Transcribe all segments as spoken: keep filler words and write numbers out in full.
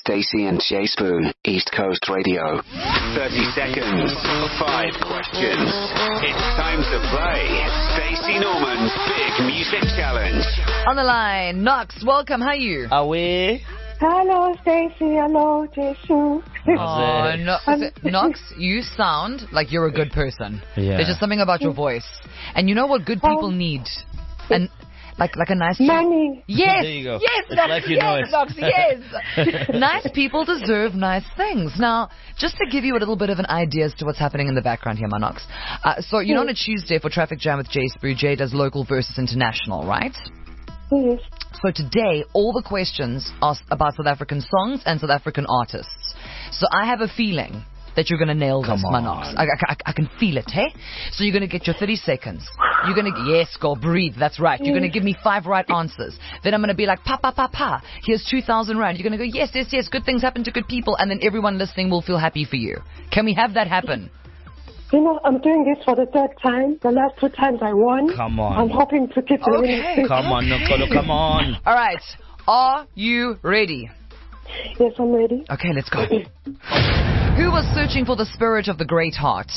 Stacey and Jay Spoon, East Coast Radio. thirty seconds, five questions. It's time to play Stacey Norman's Big Music Challenge. On the line, Knox, welcome. How are you? Are we? Hello, Stacey. Hello, Jason. Oh, no, Knox, you sound like you're a good person. Yeah. There's just something about your voice. And you know what good people Oh. need? And like like a nice... Money. Yes, There you go. yes, It's Knox, like you yes, know it. Knox, yes. Nice people deserve nice things. Now, just to give you a little bit of an idea as to what's happening in the background here, my Knox. Uh, so, you know, on a Tuesday for Traffic Jam with Jay Sprue, Jay does local versus international, right? Yes. So today, all the questions are about South African songs and South African artists. So I have a feeling that you're going to nail this, Come Manox. on. I, I, I can feel it, hey? So you're going to get your thirty seconds. You're going to, yes, go breathe, that's right. You're going to give me five right answers. Then I'm going to be like, pa, pa, pa, pa, here's two thousand rand. You're going to go, yes, yes, yes, good things happen to good people. And then everyone listening will feel happy for you. Can we have that happen? You know, I'm doing this for the third time. The last two times I won. Come on. I'm hoping to keep the winning Okay. streak. Come on, Nokolo, come on. All right. Are you ready? Yes, I'm ready. Okay, let's go. Who was searching for the spirit of the great heart?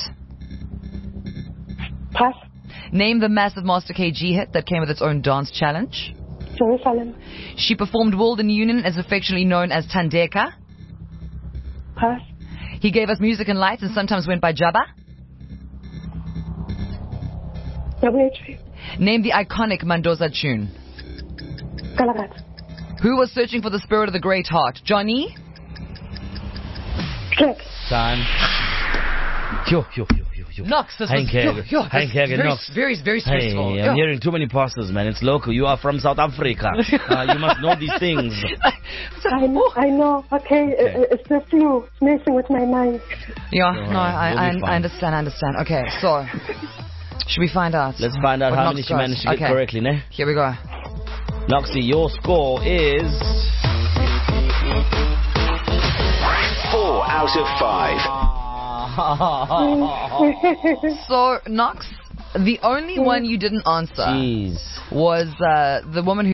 Pass. Name the massive Master K G hit that came with its own dance challenge. Jerusalem. She Performed World in Union, as affectionately known as Tandeka. Pass. He gave us music and lights and sometimes went by Jabba. W H V. Name the iconic Mandoza tune. Galagat. Who was searching for the spirit of the great heart? Johnny? Click. Time. Yo, yo, yo, yo, yo. Knox, this Henk was Hagen. yo, yo, this Henk is Hagen, very, Knox. very, very stressful. Hey, Yo. I'm hearing too many passes, man. It's local. You are from South Africa. uh, you must know these things. I know. I know. Okay, Okay. uh, it's the flu. It's messing with my mind. Yeah, Go no, on, I, we'll I, be I fine. understand, I understand. Okay, so, should we find out? Let's find out what how Knox many she got? managed to get Okay, correctly, ne? here we go. Noxie, your score is... Four out of five. So, Knox, the only one you didn't answer Jeez. was uh, the woman who